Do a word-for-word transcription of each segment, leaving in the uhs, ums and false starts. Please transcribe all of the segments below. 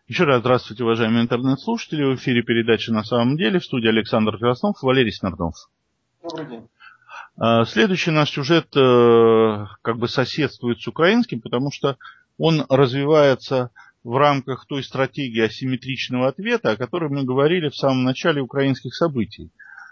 Еще раз здравствуйте, уважаемые интернет-слушатели. В эфире передача «На самом деле». В студии Александр Краснов, Валерий Смирнов. Добрый день. Следующий наш сюжет как бы соседствует с украинским, потому что он развивается в рамках той стратегии асимметричного ответа, о которой мы говорили в самом начале украинских событий.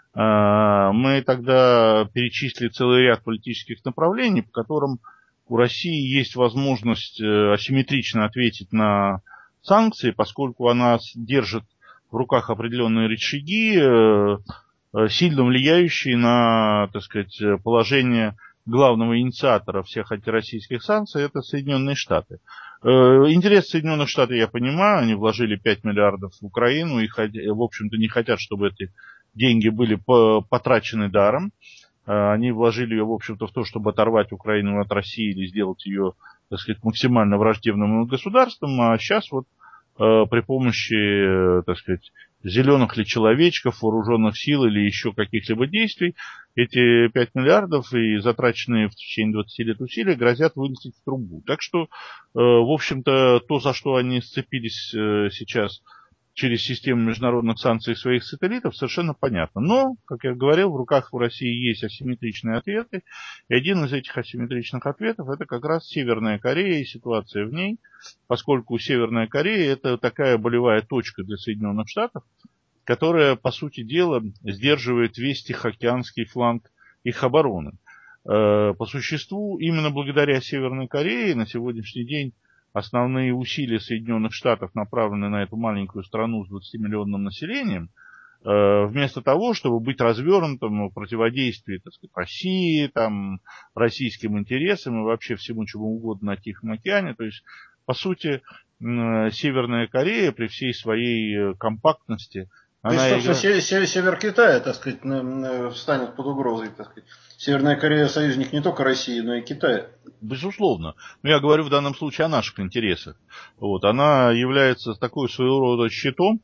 Мы тогда перечислили целый ряд политических направлений, по которым у России есть возможность асимметрично ответить на санкции, поскольку она держит в руках определенные рычаги, сильно влияющие на, так сказать, положение главного инициатора всех антироссийских санкций, это Соединенные Штаты. Интерес Соединенных Штатов я понимаю, они вложили пять миллиардов в Украину и, в общем-то, не хотят, чтобы эти деньги были потрачены даром. Они вложили ее, в общем-то, в то, чтобы оторвать Украину от России или сделать ее, так сказать, максимально враждебным государством, а сейчас вот при помощи, так сказать, зеленых ли человечков, вооруженных сил или еще каких-либо действий, эти пять миллиардов и затраченные в течение двадцати лет усилия грозят вылететь в трубу. Так что, в общем-то, то, за что они сцепились сейчас через систему международных санкций своих сателлитов, совершенно понятно. Но, как я говорил, в руках в России есть асимметричные ответы, и один из этих асимметричных ответов – это как раз Северная Корея и ситуация в ней, поскольку Северная Корея – это такая болевая точка для Соединенных Штатов, которая, по сути дела, сдерживает весь Тихоокеанский фланг их обороны. По существу, именно благодаря Северной Корее на сегодняшний день основные усилия Соединенных Штатов направлены на эту маленькую страну с двадцатимиллионным населением, вместо того, чтобы быть развернутым в противодействии, так сказать, России, там, российским интересам и вообще всему, чему угодно на Тихом океане. То есть, по сути, Северная Корея при всей своей компактности, То есть, она собственно, играет... север, север Китая, так сказать, встанет под угрозой, так сказать. Северная Корея союзник не только России, но и Китая. Безусловно. Но я говорю в данном случае о наших интересах. Вот. Она является такой своего рода щитом,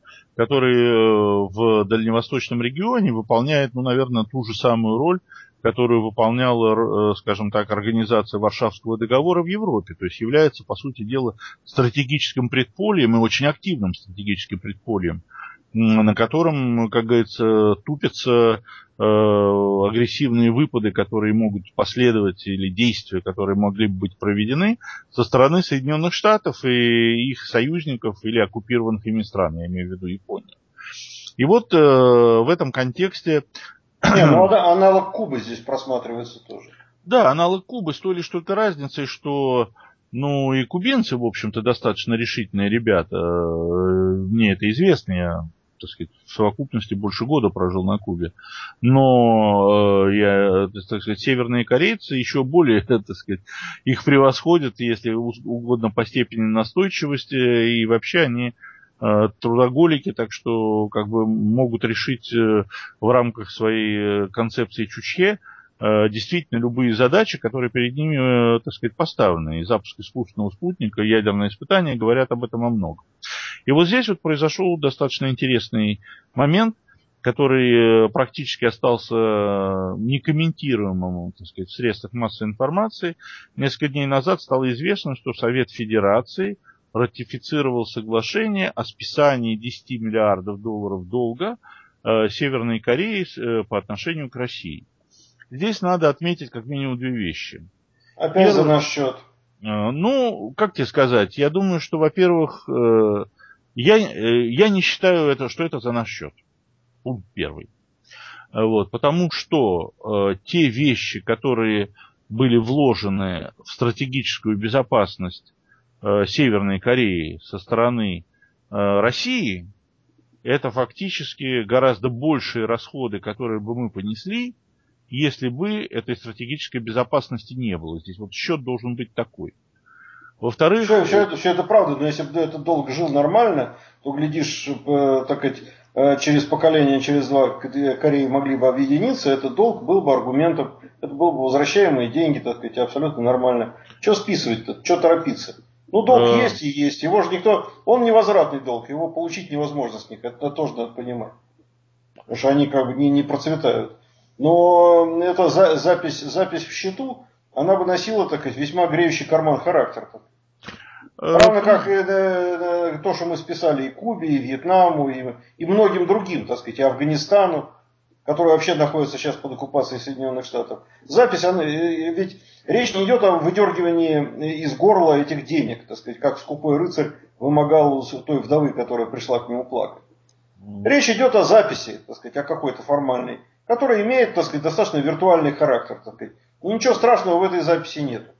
который в дальневосточном регионе выполняет, ну, наверное, ту же самую роль, которую выполняла, скажем так, организация Варшавского договора в Европе. То есть является, по сути дела, стратегическим предпольем и очень активным стратегическим предпольем, на котором, как говорится, тупятся э, агрессивные выпады, которые могут последовать, или действия, которые могли бы быть проведены со стороны Соединенных Штатов и их союзников или оккупированных ими стран, я имею в виду Японию. И вот э, в этом контексте... Не, ну аналог Кубы здесь просматривается тоже. Да, аналог Кубы, с той лишь только разницей, что... Ну, и кубинцы, в общем-то, достаточно решительные ребята. Мне это известно, я, так сказать, в совокупности больше года прожил на Кубе. Но э, я, так сказать, северные корейцы еще более, так сказать, их превосходят, если угодно, по степени настойчивости, и вообще они э, трудоголики, так что как бы могут решить э, в рамках своей концепции Чучхе действительно любые задачи, которые перед ними, так сказать, поставлены. И запуск искусственного спутника, и ядерные испытания говорят об этом о многом. И вот здесь вот произошел достаточно интересный момент, который практически остался некомментируемым, так сказать, в средствах массовой информации. Несколько дней назад стало известно, что Совет Федерации ратифицировал соглашение о списании десяти миллиардов долларов долга Северной Кореи по отношению к России. Здесь надо отметить как минимум две вещи. Опять Первое, за наш счет. Ну, как тебе сказать, я думаю, что, во-первых, я, я не считаю, это, что это за наш счет. Пункт первый. Вот, потому что э, те вещи, которые были вложены в стратегическую безопасность э, Северной Кореи со стороны э, России, это фактически гораздо большие расходы, которые бы мы понесли, если бы этой стратегической безопасности не было. Здесь вот счет должен быть такой. Во-вторых... Все, все, это, все это правда, но если бы этот долг жил нормально, то, глядишь, э, так сказать, э, через поколение, через два Кореи могли бы объединиться, этот долг был бы аргументом, это был бы возвращаемые деньги, так сказать, абсолютно нормально. Что списывать-то, что торопиться? Ну, долг есть и есть, его же никто, он невозвратный долг, его получить невозможно с них, это тоже надо понимать. Потому что они как бы не, не процветают. Но эта за, запись, запись в счету, она бы носила, так сказать, весьма греющий карман характер. Равно как и то, что мы списали и Кубе, и Вьетнаму, и, и многим другим, так сказать, и Афганистану, который вообще находится сейчас под оккупацией Соединенных Штатов. Запись, она, ведь речь не идет о выдергивании из горла этих денег, так сказать, как скупой рыцарь вымогал у той вдовы, которая пришла к нему плакать. Речь идет о записи, так сказать, о какой-то формальной, которая имеет, так сказать, достаточно виртуальный характер, так сказать. И ничего страшного в этой записи нет.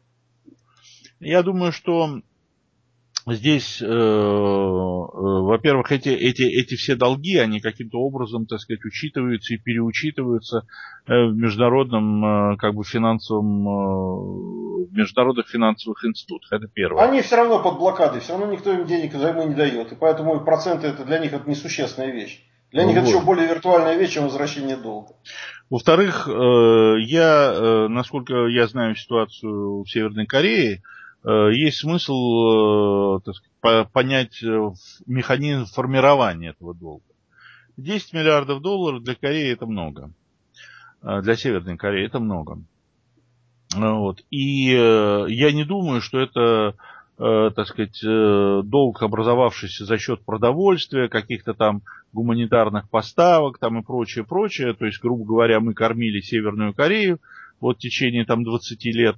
Я думаю, что здесь, э, э, во-первых, эти, эти, эти все долги, они каким-то образом, так сказать, учитываются и переучитываются э, в международном, э, как бы, финансовом, э, в международных финансовых институтах. Это первое. Они все равно под блокадой, все равно никто им денег взаймы не дает. И поэтому проценты это для них это несущественная вещь. Для них вот. это еще более виртуальная вещь, чем возвращение долга. Во-вторых, э, я, э, насколько я знаю ситуацию в Северной Корее, есть смысл, так сказать, понять механизм формирования этого долга. десять миллиардов долларов для Кореи это много. Для Северной Кореи это много. Вот. И я не думаю, что это, так сказать, долг, образовавшийся за счет продовольствия, каких-то там гуманитарных поставок там и прочее, прочее. То есть, грубо говоря, мы кормили Северную Корею вот в течение там двадцати лет.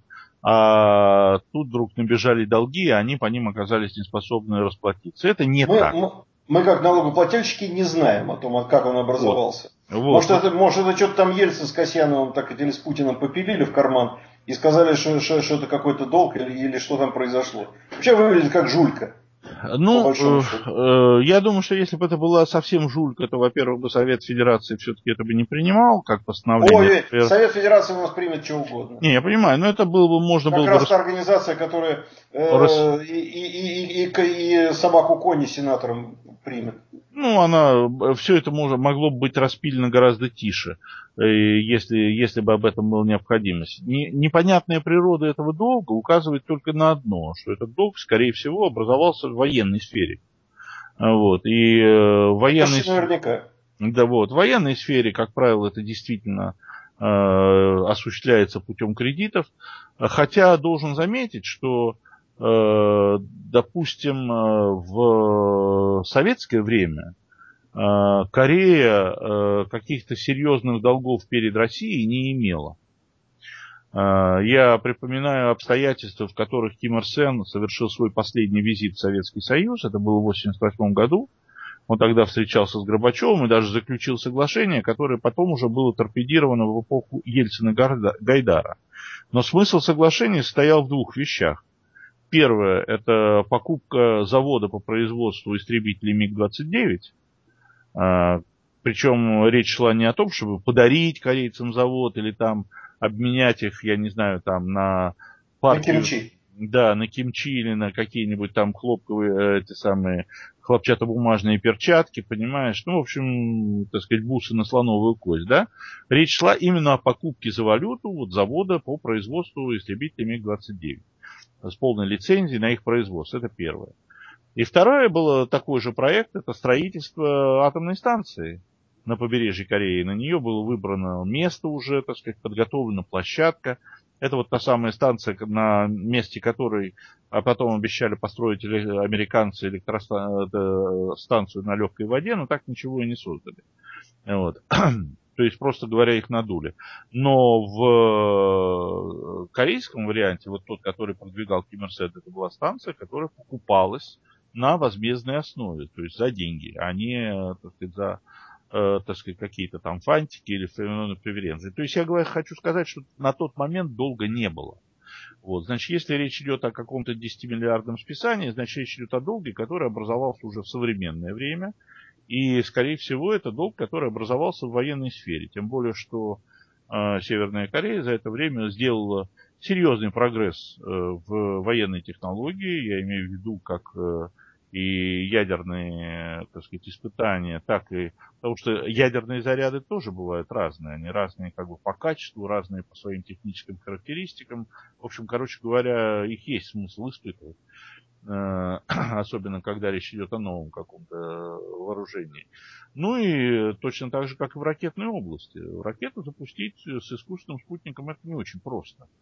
А тут вдруг набежали долги, и они по ним оказались неспособны расплатиться. Это не мы, так. Мы, мы как налогоплательщики не знаем о том, как он образовался. Вот. Может, вот. Это, может, это что-то там Ельцин с Касьяновым так, или с Путиным попилили в карман и сказали, что, что, что это какой-то долг или, или что там произошло. Вообще выглядит как жулька. Ну, э, э, я думаю, что если бы это была совсем жулька, то, во-первых, бы Совет Федерации все-таки это бы не принимал, как постановление. Ой, Совет Федерации у нас примет что угодно. Не, я понимаю, но это было бы, можно как было бы... Как раз рас... та организация, которая э, Рас... и, и, и, и, и собаку Кони сенатором примет. Ну, она, все это может, могло бы быть распилено гораздо тише, если, если бы об этом была необходимость. Не, непонятная природа этого долга указывает только на одно, что этот долг, скорее всего, образовался в военной сфере. Вот, и э, в военной... наверняка. Да, вот, в военной сфере, как правило, это действительно э, осуществляется путем кредитов, хотя должен заметить, что допустим, в советское время Корея каких-то серьезных долгов перед Россией не имела. Я припоминаю обстоятельства, в которых Ким Ир Сен совершил свой последний визит в Советский Союз. Это было в восемьдесят восьмом году. Он тогда встречался с Горбачевым и даже заключил соглашение, которое потом уже было торпедировано в эпоху Ельцина-Гайдара. Но смысл соглашения состоял в двух вещах. Первое – это покупка завода по производству истребителей Миг двадцать девять. Причем речь шла не о том, чтобы подарить корейцам завод или там обменять их, я не знаю, там на партию... На кимчи. Да, на кимчи или на какие-нибудь там хлопковые, эти самые хлопчатобумажные перчатки, понимаешь? Ну, в общем, так сказать, бусы на слоновую кость, да? Речь шла именно о покупке за валюту вот завода по производству истребителей Миг двадцать девять. С полной лицензией на их производство. Это первое. И второе было такой же проект, это строительство атомной станции на побережье Кореи. На нее было выбрано место уже, так сказать, подготовлена площадка. Это вот та самая станция, на месте которой а потом обещали построить американцы электростанцию на легкой воде, но так ничего и не создали. Вот. То есть, просто говоря, их надули. Но в корейском варианте, вот тот, который продвигал Ким Ир Сен, это была станция, которая покупалась на возмездной основе, то есть за деньги, а не, так сказать, за, э, так сказать, какие-то там фантики или преференции. То есть, я говорю, хочу сказать, что на тот момент долга не было. Вот, значит, если речь идет о каком-то десятимиллиардном списании, значит, речь идет о долге, который образовался уже в современное время. И, скорее всего, это долг, который образовался в военной сфере. Тем более, что э, Северная Корея за это время сделала серьезный прогресс э, в военной технологии. Я имею в виду как э, и ядерные, так сказать, испытания, так и... Потому что ядерные заряды тоже бывают разные. Они разные как бы по качеству, разные по своим техническим характеристикам. В общем, короче говоря, их есть смысл испытывать. Особенно, когда речь идет о новом каком-то вооружении. Ну и точно так же, как и в ракетной области. Ракету запустить с искусственным спутником это не очень просто.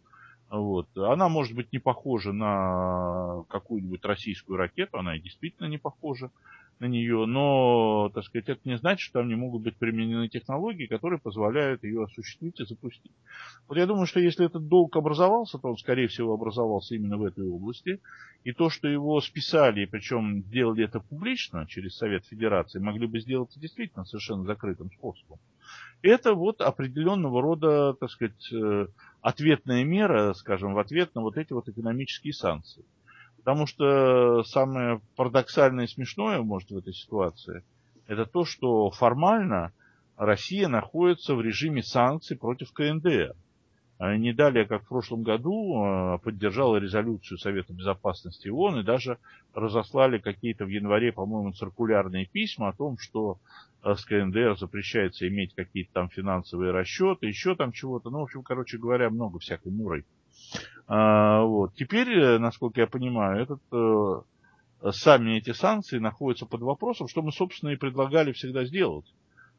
Вот. Она может быть не похожа на какую-нибудь российскую ракету, она и действительно не похожа на нее, но, так сказать, это не значит, что там не могут быть применены технологии, которые позволяют ее осуществить и запустить. Вот я думаю, что если этот долг образовался, то он, скорее всего, образовался именно в этой области. И то, что его списали, причем сделали это публично через Совет Федерации, могли бы сделать действительно совершенно закрытым способом. Это вот определенного рода, так сказать, ответная мера, скажем, в ответ на вот эти вот экономические санкции. Потому что самое парадоксальное и смешное, может, в этой ситуации, это то, что формально Россия находится в режиме санкций против КНДР. Не далее, как в прошлом году, поддержала резолюцию Совета Безопасности ООН и даже разослали какие-то в январе, по-моему, циркулярные письма о том, что с КНДР запрещается иметь какие-то там финансовые расчеты, еще там чего-то. Ну, в общем, короче говоря, много всякой мурой. А, вот. Теперь, насколько я понимаю, этот, сами эти санкции находятся под вопросом, что мы, собственно, и предлагали всегда сделать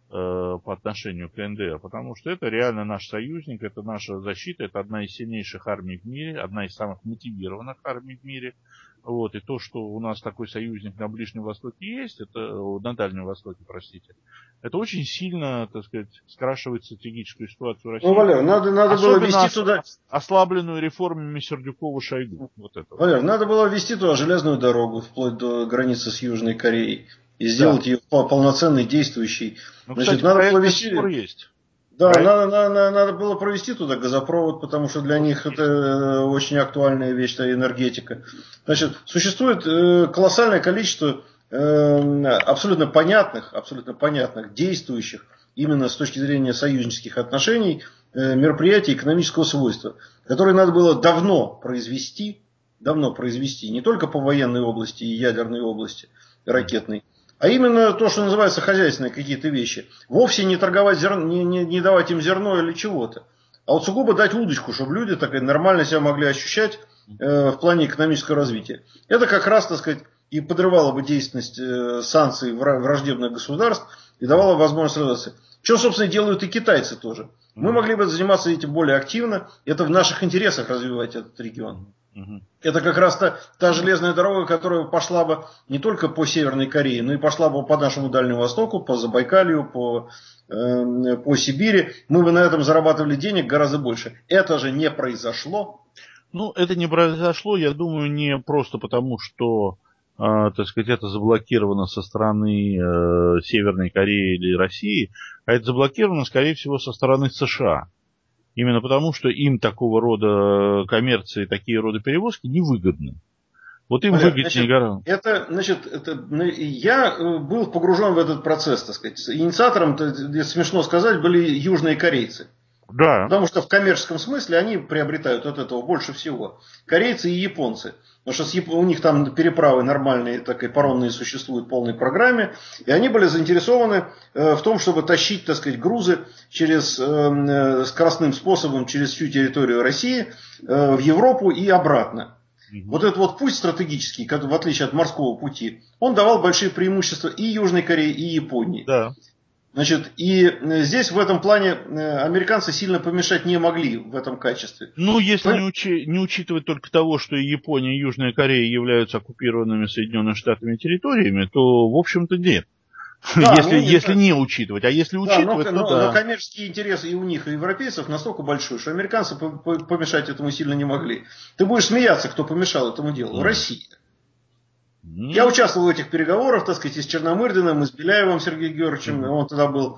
по отношению к КНДР, потому что это реально наш союзник, это наша защита, это одна из сильнейших армий в мире, одна из самых мотивированных армий в мире. Вот, и то, что у нас такой союзник на Ближнем Востоке есть, это на Дальнем Востоке, простите, это очень сильно, так сказать, скрашивает стратегическую ситуацию России. Ну, Валер, надо, надо было вести ос- туда... ослабленную реформами Сердюкова-Шойгу. Вот это. Валер, надо было вести туда железную дорогу вплоть до границы с Южной Кореей и сделать да. ее полноценной, действующей. Ну, Значит, кстати, надо было вести... вести... есть. Да, надо, надо, надо было провести туда газопровод, потому что для них это очень актуальная вещь, это энергетика. Значит, существует колоссальное количество абсолютно понятных, абсолютно понятных, действующих именно с точки зрения союзнических отношений мероприятий экономического свойства, которые надо было давно произвести, давно произвести, не только по военной области и ядерной области, ракетной, а именно то, что называется хозяйственные какие-то вещи. Вовсе не торговать зерно, не, не, не давать им зерно или чего-то, а вот сугубо дать удочку, чтобы люди так нормально себя могли ощущать э, в плане экономического развития. Это как раз, так сказать, и подрывало бы действенность э, санкций враждебных государств и давало возможность развиваться. Что, собственно, делают и китайцы тоже. Мы могли бы заниматься этим более активно. Это в наших интересах развивать этот регион. Uh-huh. Это как раз та, та железная дорога, которая пошла бы не только по Северной Корее, но и пошла бы по нашему Дальнему Востоку, по Забайкалью, по, э, по Сибири. Мы бы на этом зарабатывали денег гораздо больше. Это же не произошло. Ну, это не произошло, я думаю, не просто потому, что, э, так сказать, это заблокировано со стороны э, Северной Кореи или России, а это заблокировано, скорее всего, со стороны США. Именно потому, что им такого рода коммерции, такие рода перевозки невыгодны. Вот им Валер, выгоднее значит, гораздо. Это, значит, это, я был погружен в этот процесс, так сказать. Инициатором, это смешно сказать, были южные корейцы. Да. Потому что в коммерческом смысле они приобретают от этого больше всего. Корейцы и японцы. Потому что у них там переправы нормальные, так и паромные существуют в полной программе. И они были заинтересованы в том, чтобы тащить, так сказать, грузы через, скоростным способом через всю территорию России в Европу и обратно. Угу. Вот этот вот путь стратегический, в отличие от морского пути, он давал большие преимущества и Южной Корее, и Японии. Да. Значит, и здесь в этом плане американцы сильно помешать не могли в этом качестве. Ну, если не, учи, не учитывать только того, что и Япония, и Южная Корея являются оккупированными Соединенными Штатами территориями, то, в общем-то, нет. Да, если, ну, если не учитывать. А если учитывать, да, но, то но, да. Но коммерческие интересы и у них, и у европейцев настолько большой, что американцы помешать этому сильно не могли. Ты будешь смеяться, кто помешал этому делу. Mm. Россия. Mm. Я участвовал в этих переговорах, так сказать, и с Черномырдиным, и с Беляевым Сергеем Георгиевичем. Mm. Он тогда был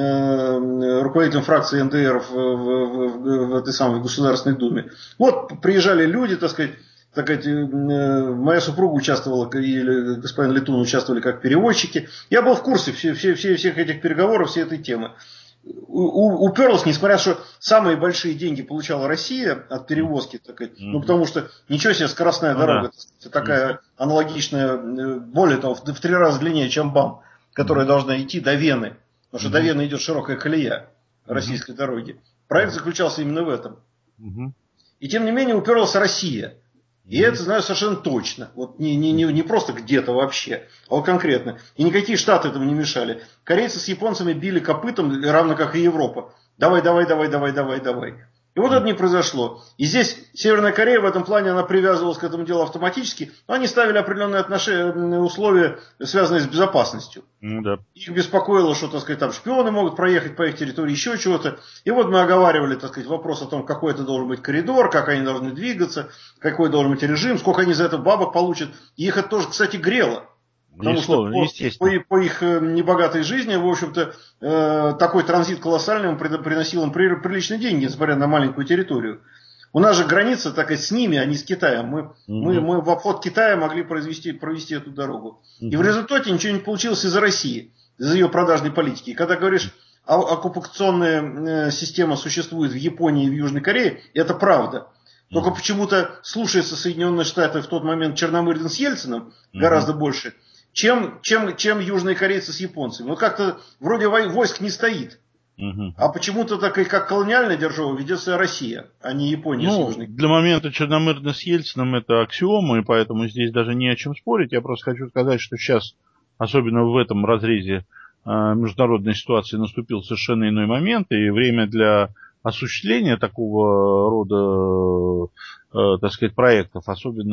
э, руководителем фракции эн дэ эр в, в, в, в этой самой Государственной Думе. Вот приезжали люди, так сказать, так сказать, моя супруга участвовала, или господин Летун участвовали как переводчики. Я был в курсе все, все, все, всех этих переговоров, всей этой темы. У, уперлась, несмотря на то, что самые большие деньги получала Россия от перевозки, так сказать, mm-hmm. ну потому что ничего себе скоростная ну, дорога, да. такая mm-hmm. аналогичная, более того, в, в три раза длиннее, чем БАМ, которая mm-hmm. должна идти до Вены, потому что mm-hmm. до Вены идет широкая колея российской mm-hmm. дороги. Проект mm-hmm. заключался именно в этом. Mm-hmm. И тем не менее уперлась Россия. И mm-hmm. это знаю совершенно точно. Вот не, не, не, не просто где-то вообще, а вот конкретно. И никакие штаты этому не мешали. Корейцы с японцами били копытом, равно как и Европа. Давай, давай, давай, давай, давай, давай. И вот это не произошло. И здесь Северная Корея в этом плане, она привязывалась к этому делу автоматически, но они ставили определенные отношения, условия, связанные с безопасностью. Ну, да. Их беспокоило, что, так сказать, там шпионы могут проехать по их территории, еще чего-то. И вот мы оговаривали, так сказать, вопрос о том, какой это должен быть коридор, как они должны двигаться, какой должен быть режим, сколько они за это бабок получат. И их это тоже, кстати, грело. Потому что по, по, по их небогатой жизни, в общем-то, э, такой транзит колоссальный, он приносил им при, приличные деньги, несмотря на маленькую территорию. У нас же граница, так сказать, с ними, а не с Китаем. Мы, mm-hmm. мы, мы в обход Китая могли произвести, провести эту дорогу. Mm-hmm. И в результате ничего не получилось из-за России, из-за ее продажной политики. И когда говоришь, а оккупационная система существует в Японии и в Южной Корее, это правда. Только mm-hmm. почему-то слушается Соединенные Штаты в тот момент Черномырдин с Ельциным mm-hmm. гораздо больше, Чем, чем, чем южные корейцы с японцами. Вот как-то вроде войск не стоит. Угу. А почему-то так и как колониальная держава ведет себя Россия, а не Япония ну, с Южной Кореей. Для момента Черномырдина с Ельциным это аксиома, и поэтому здесь даже не о чем спорить. Я просто хочу сказать, что сейчас, особенно в этом разрезе международной ситуации, наступил совершенно иной момент, и время для осуществления такого рода, э, так сказать, проектов,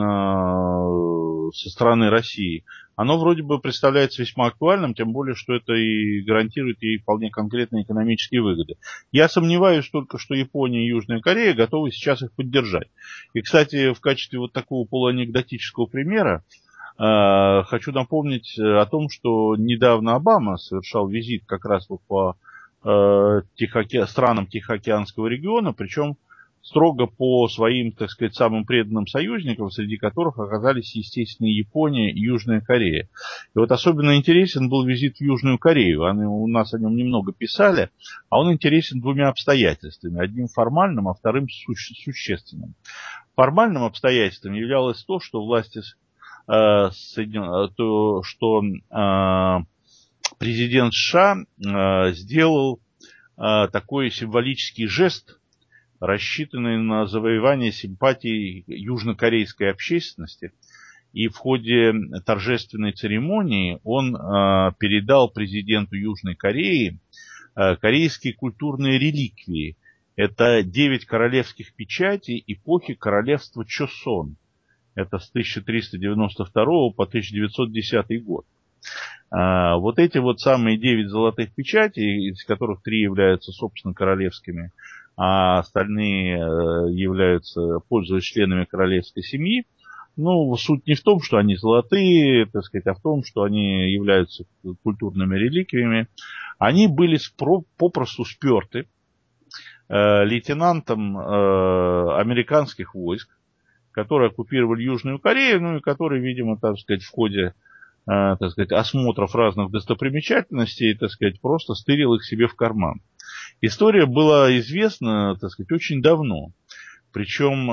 особенно со стороны России, оно вроде бы представляется весьма актуальным, тем более, что это и гарантирует ей вполне конкретные экономические выгоды. Я сомневаюсь только, что Япония и Южная Корея готовы сейчас их поддержать. И, кстати, в качестве вот такого полуанекдотического примера э, хочу напомнить о том, что недавно Обама совершал визит как раз вот по Тихооке... странам Тихоокеанского региона, причем строго по своим, так сказать, самым преданным союзникам, среди которых оказались, естественно, Япония и Южная Корея. И вот особенно интересен был визит в Южную Корею. Они, у нас о нем немного писали, а он интересен двумя обстоятельствами. Одним формальным, а вторым суще... существенным. Формальным обстоятельством являлось то, что власти э, Соединен... то, что э, президент США э, сделал э, такой символический жест, рассчитанный на завоевание симпатий южнокорейской общественности. И в ходе торжественной церемонии он э, передал президенту Южной Кореи э, корейские культурные реликвии. Это девять королевских печатей эпохи королевства Чосон. Это с тысяча триста девяносто второго по тысяча девятьсот десятый год. А, вот эти вот самые девять золотых печатей, из которых три являются, собственно, королевскими, а остальные являются, пользуются членами королевской семьи. Ну, суть не в том, что они золотые, так сказать, а в том, что они являются культурными реликвиями. Они были спро- попросту сперты э, лейтенантом э, американских войск, которые оккупировали Южную Корею, ну и которые, видимо, так сказать, в ходе так сказать, осмотров разных достопримечательностей, так сказать, просто стырил их себе в карман. История была известна, так сказать, очень давно. Причем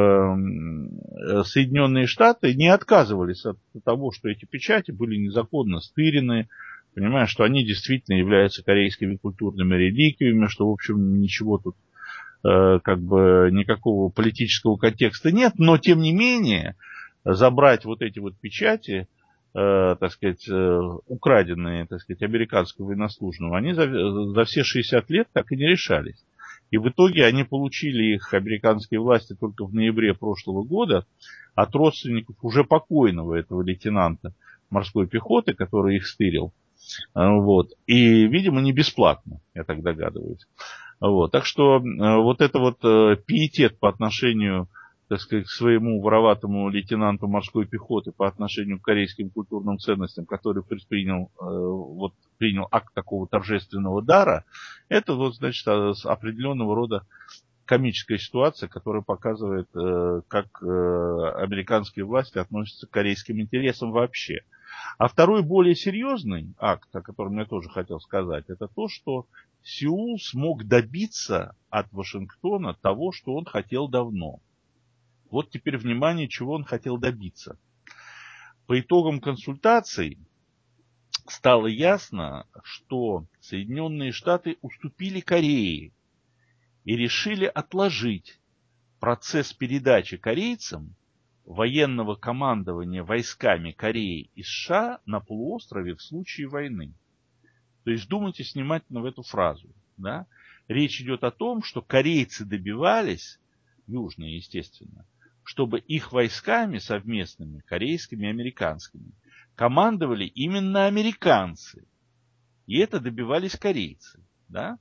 э, Соединенные Штаты не отказывались от того, что эти печати были незаконно стырены, понимая, что они действительно являются корейскими культурными реликвиями, что, в общем, ничего тут э, как бы никакого политического контекста нет, но, тем не менее, забрать вот эти вот печати, Э, так сказать, э, украденные, так сказать, американского военнослужащего, они за, за все шестьдесят лет так и не решались. И в итоге они получили их, американские власти, только в ноябре прошлого года от родственников уже покойного этого лейтенанта морской пехоты, который их стырил. Вот. И, видимо, не бесплатно, я так догадываюсь. Вот. Так что э, вот это вот э, пиетет по отношению, так сказать, к своему вороватому лейтенанту морской пехоты по отношению к корейским культурным ценностям, который предпринял, э, вот, принял акт такого торжественного дара, это, вот, значит, определенного рода комическая ситуация, которая показывает, э, как э, американские власти относятся к корейским интересам вообще. А второй, более серьезный акт, о котором я тоже хотел сказать, это то, что Сеул смог добиться от Вашингтона того, что он хотел давно. Вот теперь, внимание, чего он хотел добиться. По итогам консультаций стало ясно, что Соединенные Штаты уступили Корее и решили отложить процесс передачи корейцам военного командования войсками Кореи и США на полуострове в случае войны. То есть думайте внимательно в эту фразу. Да? Речь идет о том, что корейцы добивались, южные, естественно, чтобы их войсками совместными, корейскими и американскими, командовали именно американцы. И это добивались корейцы. Да?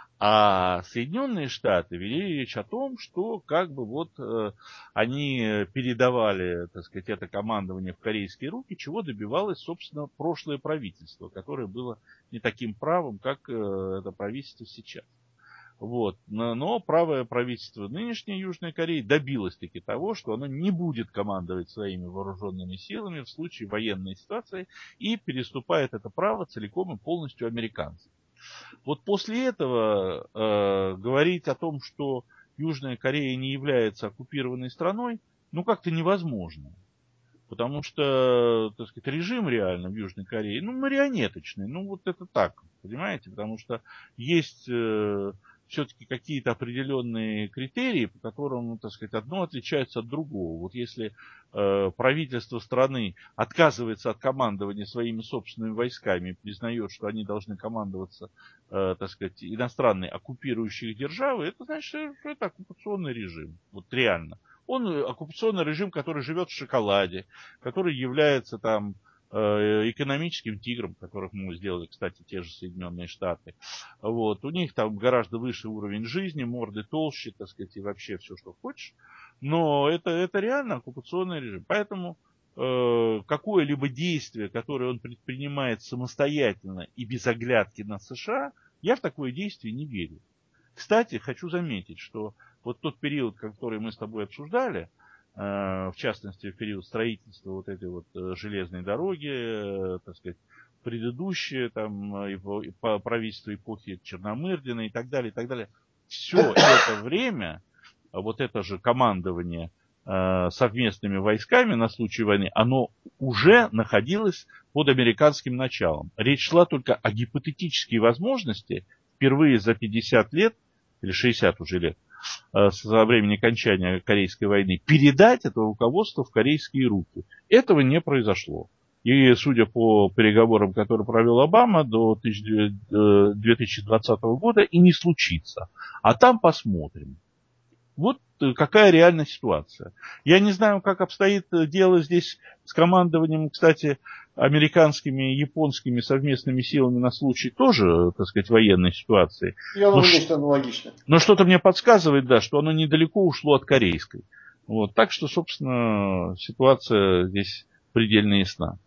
А Соединенные Штаты вели речь о том, что как бы вот э, они передавали, так сказать, это командование в корейские руки, чего добивалось, собственно, прошлое правительство, которое было не таким правым, как э, это правительство сейчас. Вот. Но, но правое правительство нынешней Южной Кореи добилось таки того, что оно не будет командовать своими вооруженными силами в случае военной ситуации и переступает это право целиком и полностью американцам. Вот после этого э, говорить о том, что Южная Корея не является оккупированной страной, ну как-то невозможно. Потому что, так сказать, режим реально в Южной Корее, ну, марионеточный. Ну, вот это так, понимаете? Потому что есть э, все-таки какие-то определенные критерии, по которым, ну, так сказать, одно отличается от другого. Вот если э, правительство страны отказывается от командования своими собственными войсками и признает, что они должны командоваться, э, так сказать, иностранной оккупирующей державой, это значит, что это оккупационный режим. Вот реально. Он оккупационный режим, который живет в шоколаде, который является там экономическим тигром, которых мы сделали, кстати, те же Соединенные Штаты. Вот. У них там гораздо выше уровень жизни, морды толще, так сказать, и вообще все, что хочешь. Но это, это реально оккупационный режим. Поэтому э, какое-либо действие, которое он предпринимает самостоятельно и без оглядки на США, я в такое действие не верю. Кстати, хочу заметить, что вот тот период, который мы с тобой обсуждали, в частности, период строительства вот этой вот железной дороги, так сказать, предыдущее там правительство эпохи Черномырдина и так далее, и так далее, все это время, вот это же командование совместными войсками на случай войны, оно уже находилось под американским началом. Речь шла только о гипотетической возможности впервые за пятьдесят лет, или шестьдесят уже лет, со времени окончания Корейской войны, передать это руководство в корейские руки. Этого не произошло. И, судя по переговорам, которые провел Обама до две тысячи двадцатого года, и не случится. А там посмотрим. Вот какая реальная ситуация. Я не знаю, как обстоит дело здесь с командованием, кстати, американскими и японскими совместными силами на случай тоже, так сказать, военной ситуации. Я думаю, что аналогично. Но что-то мне подсказывает, да, что оно недалеко ушло от корейской. Вот, так что, собственно, ситуация здесь предельно ясна.